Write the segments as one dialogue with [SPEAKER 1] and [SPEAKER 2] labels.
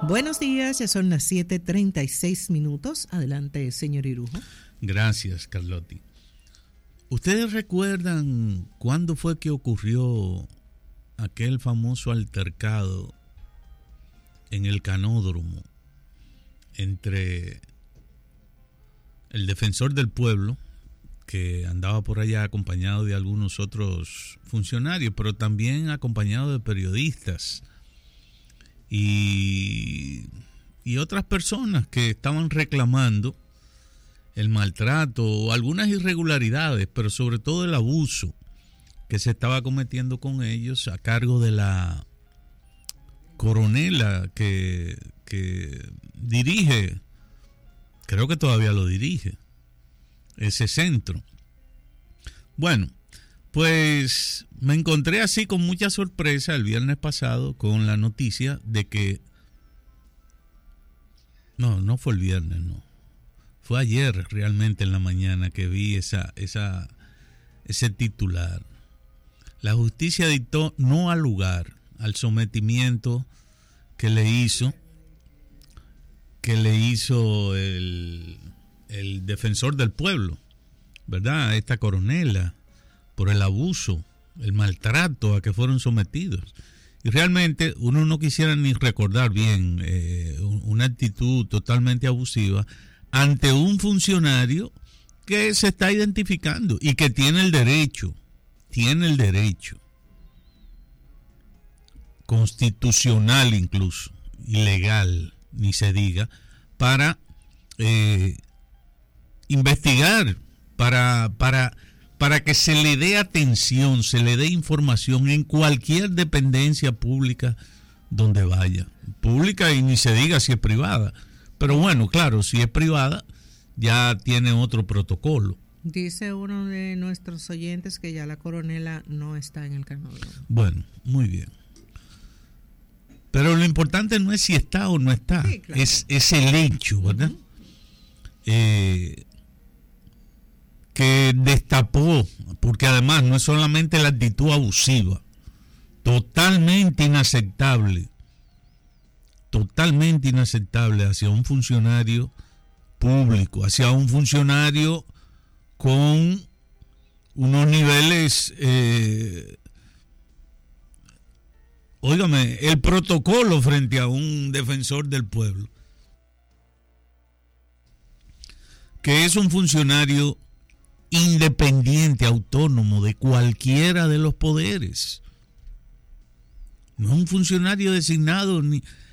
[SPEAKER 1] Buenos días, ya son las 7:36. Adelante, señor Irujo.
[SPEAKER 2] Gracias, Carlotti. ¿Ustedes recuerdan cuándo fue que ocurrió aquel famoso altercado en el canódromo entre el defensor del pueblo, que andaba por allá acompañado de algunos otros funcionarios, pero también acompañado de periodistas y otras personas que estaban reclamando el maltrato o algunas irregularidades, pero sobre todo el abuso que se estaba cometiendo con ellos a cargo de la coronela que dirige, creo que todavía lo dirige, ese centro. Bueno, pues me encontré así con mucha sorpresa el viernes pasado con la noticia de que no fue el viernes, no. Fue ayer realmente en la mañana que vi ese titular. La justicia dictó no al lugar al sometimiento que le hizo el defensor del pueblo, ¿verdad? Esta coronela, por el abuso, el maltrato a que fueron sometidos. Y realmente uno no quisiera ni recordar bien una actitud totalmente abusiva ante un funcionario que se está identificando y que tiene el derecho constitucional incluso, y legal, ni se diga, para investigar, para que se le dé atención, se le dé información en cualquier dependencia pública donde vaya. Pública y ni se diga si es privada. Pero bueno, claro, si es privada ya tiene otro protocolo.
[SPEAKER 1] Dice uno de nuestros oyentes que ya la coronela no está en el canódromo.
[SPEAKER 2] Bueno, muy bien. Pero lo importante no es si está o no está, sí, claro. Es el hecho, ¿verdad? Que destapó, porque además no es solamente la actitud abusiva, totalmente inaceptable hacia un funcionario público, hacia un funcionario con unos niveles, óigame, el protocolo frente a un defensor del pueblo, que es un funcionario independiente, autónomo de cualquiera de los poderes. No es un funcionario designado,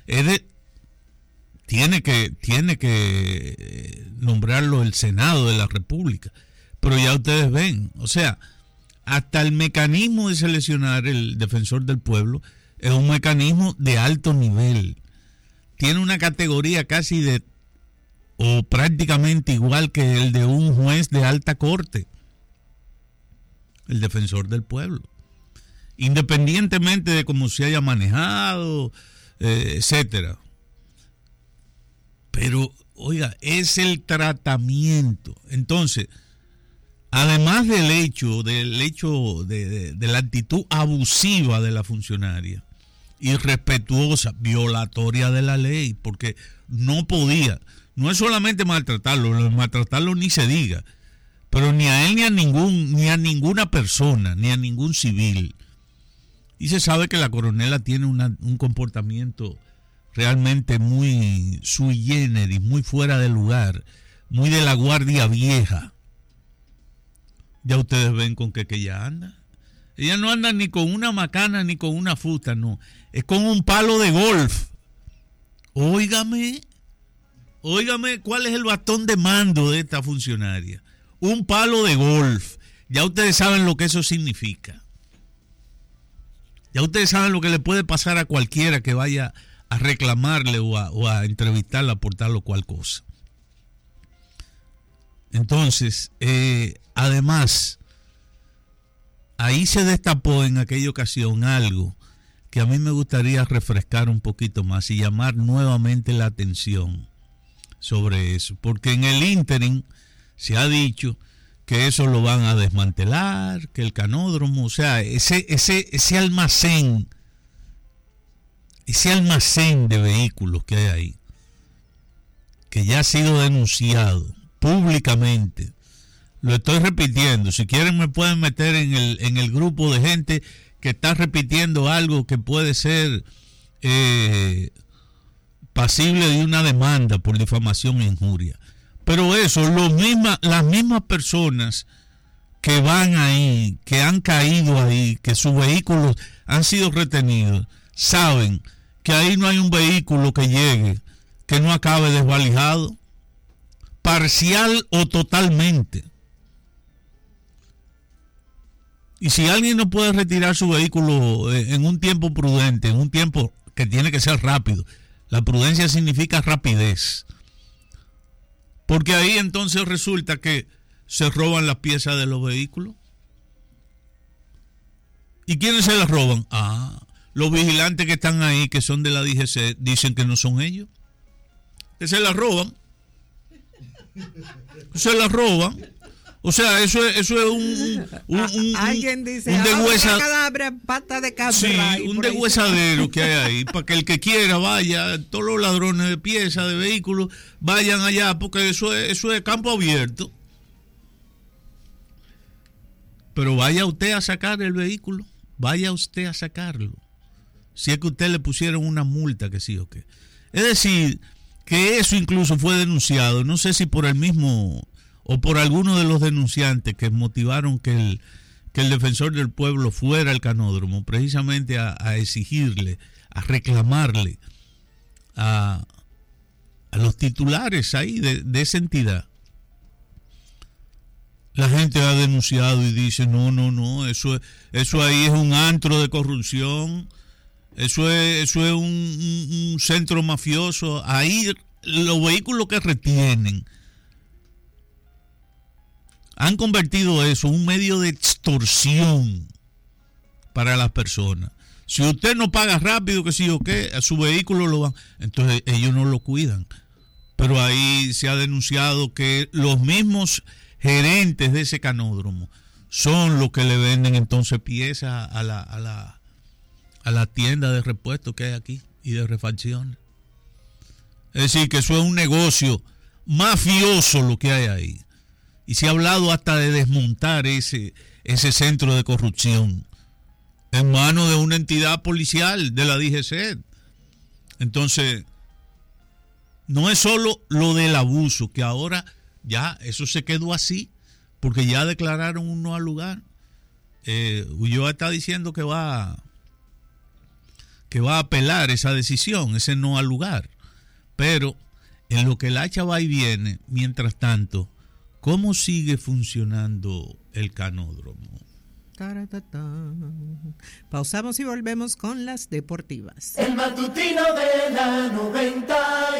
[SPEAKER 2] tiene que nombrarlo el Senado de la República. Pero ya ustedes ven, o sea, hasta el mecanismo de seleccionar el defensor del pueblo es un mecanismo de alto nivel. Tiene una categoría casi o prácticamente igual que el de un juez de alta corte, el defensor del pueblo, independientemente de cómo se haya manejado, etcétera. Pero, oiga, es el tratamiento. Entonces, además del hecho de la actitud abusiva de la funcionaria, irrespetuosa, violatoria de la ley, porque no podía. No es solamente maltratarlo ni se diga, pero ni a él ni a ninguna persona, ni a ningún civil. Y se sabe que la coronela tiene un comportamiento realmente muy sui generis, muy fuera de lugar, muy de la guardia vieja. Ya ustedes ven con qué que ella anda. Ella no anda ni con una macana ni con una fusta, no. Es con un palo de golf. Óigame, ¿cuál es el bastón de mando de esta funcionaria? Un palo de golf. Ya ustedes saben lo que eso significa. Ya ustedes saben lo que le puede pasar a cualquiera que vaya a reclamarle o a entrevistarla por tal o cual cosa. Entonces, además, ahí se destapó en aquella ocasión algo que a mí me gustaría refrescar un poquito más y llamar nuevamente la atención sobre eso, porque en el ínterin se ha dicho que eso lo van a desmantelar, que el canódromo, o sea, ese almacén ese almacén de vehículos que hay ahí, que ya ha sido denunciado públicamente. Lo estoy repitiendo. Si quieren me pueden meter en el grupo de gente que está repitiendo algo que puede ser pasible de una demanda por difamación e injuria. Pero eso, las mismas personas que van ahí, que han caído ahí, que sus vehículos han sido retenidos, saben que ahí no hay un vehículo que llegue que no acabe desvalijado, parcial o totalmente. Y si alguien no puede retirar su vehículo en un tiempo prudente, en un tiempo que tiene que ser rápido, la prudencia significa rapidez. Porque ahí entonces resulta que se roban las piezas de los vehículos. ¿Y quiénes se las roban? Los vigilantes que están ahí, que son de la DGC, dicen que no son ellos. Que se las roban. Se las roban. O sea, eso es
[SPEAKER 1] alguien dice,
[SPEAKER 2] un
[SPEAKER 1] pata de cabra.
[SPEAKER 2] Sí, un degüesadero que hay ahí, para que el que quiera vaya, todos los ladrones de piezas, de vehículos, vayan allá, porque eso es campo abierto. Pero vaya usted a sacar el vehículo, vaya usted a sacarlo. Si es que usted le pusieron una multa, que sí o qué. Es decir, que eso incluso fue denunciado, no sé si por el mismo o por alguno de los denunciantes que motivaron que el defensor del pueblo fuera al canódromo, precisamente a exigirle, a reclamarle a los titulares ahí de esa entidad. La gente ha denunciado y dice, no, eso ahí es un antro de corrupción, eso es un centro mafioso. Ahí los vehículos que retienen han convertido eso en un medio de extorsión para las personas. Si usted no paga rápido, que sí o qué, a su vehículo lo van, entonces ellos no lo cuidan. Pero ahí se ha denunciado que los mismos gerentes de ese canódromo son los que le venden entonces piezas a la tienda de repuestos que hay aquí y de refacciones. Es decir, que eso es un negocio mafioso lo que hay ahí. Y se ha hablado hasta de desmontar ese centro de corrupción en manos de una entidad policial de la DGC. Entonces, no es solo lo del abuso, que ahora ya eso se quedó así, porque ya declararon un no al lugar. Ulloa está diciendo que va a apelar esa decisión, ese no al lugar. Pero en lo que el hacha va y viene, mientras tanto, ¿cómo sigue funcionando el canódromo?
[SPEAKER 1] Pausamos y volvemos con las deportivas.
[SPEAKER 3] El matutino de la 90.